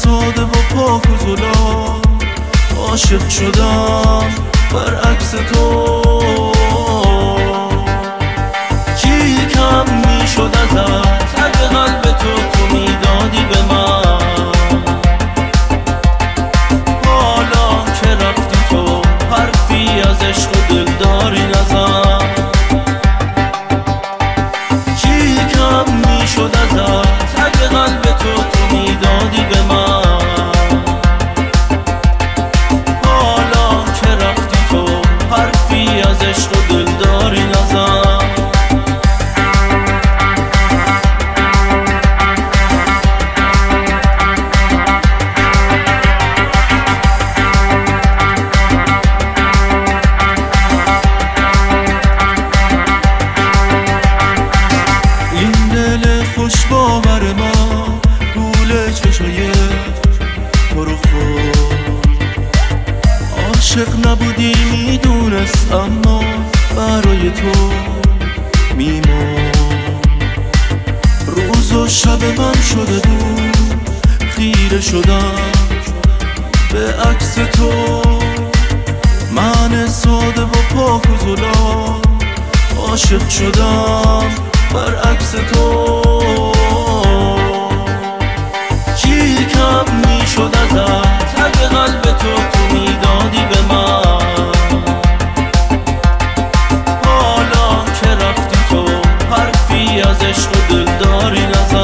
ساده و پاک و زلال عاشق شدم برعکس تو. چی کم میشد ازت اگه قلب تو میدادی به من؟ حالا که رفتی تو حرفی از عشق و دلداری نزن. چی کم میشد ازت اگه قلب تو میدادی به من؟ حالا که رفتی تو حرفی از عشق و دلداری نزن. خوش باور من گوله چشای تو رو خورد. عاشق نبودی میدونست اما برای تو میمون. روز و شب من شده بود خیره شدم به عکس تو. من ساده و پاک و زلال عاشق شدم برعکس تو. چی کم میشد ازت اگه قلب تو میدادی به من؟ حالا که رفتی تو حرفی از عشق و دلداری نزن.